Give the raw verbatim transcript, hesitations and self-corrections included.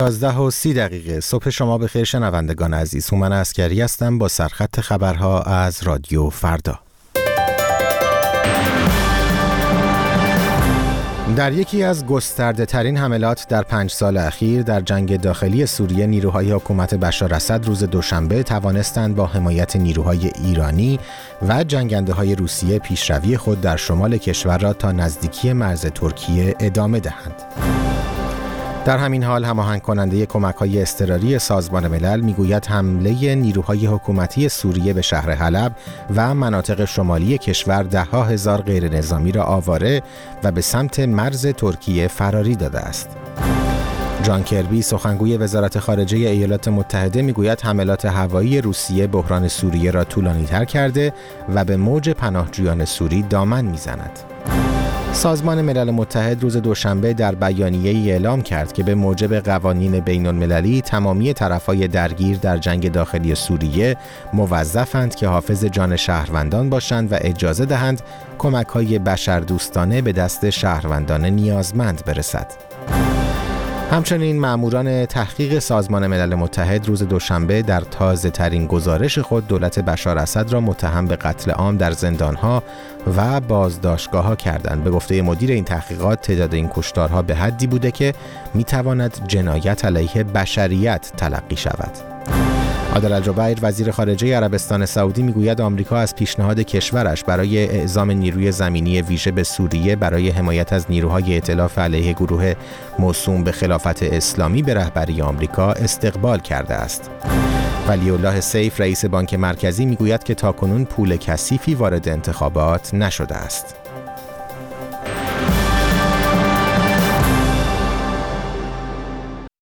یازده و سی دقیقه صبح شما بخیر شنوندگان عزیز. هومن عسکری هستم با سرخط خبرها از رادیو فردا. در یکی از گسترده ترین حملات در پنج سال اخیر در جنگ داخلی سوریه، نیروهای حکومت بشار اسد روز دوشنبه توانستند با حمایت نیروهای ایرانی و جنگنده های روسیه پیشروی خود در شمال کشور را تا نزدیکی مرز ترکیه ادامه دهند. در همین حال هماهنگ کننده کمک‌های اضطراری سازمان ملل میگوید حمله نیروهای حکومتی سوریه به شهر حلب و مناطق شمالی کشور ده‌ها هزار غیر نظامی را آواره و به سمت مرز ترکیه فراری داده است. جان کربی سخنگوی وزارت خارجه ایالات متحده میگوید حملات هوایی روسیه بحران سوریه را طولانی‌تر کرده و به موج پناهجویان سوری دامن میزند. سازمان ملل متحد روز دوشنبه در بیانیه‌ای اعلام کرد که به موجب قوانین بین‌المللی تمامی طرف‌های درگیر در جنگ داخلی سوریه موظفند که حافظ جان شهروندان باشند و اجازه دهند کمک‌های بشردوستانه به دست شهروندان نیازمند برسد. همچنین ماموران تحقیق سازمان ملل متحد روز دوشنبه در تازه‌ترین گزارش خود دولت بشار اسد را متهم به قتل عام در زندان‌ها و بازداشتگاه‌ها کردند. به گفته مدیر این تحقیقات تعداد این کشتارها به حدی بوده که می‌تواند جنایت علیه بشریت تلقی شود. عادل الجبیر وزیر خارجه عربستان سعودی میگوید آمریکا از پیشنهاد کشورش برای اعزام نیروی زمینی ویژه به سوریه برای حمایت از نیروهای ائتلاف علیه گروه موسوم به خلافت اسلامی به رهبری آمریکا استقبال کرده است. ولی الله سیف رئیس بانک مرکزی میگوید که تاکنون پول کثیفی وارد انتخابات نشده است.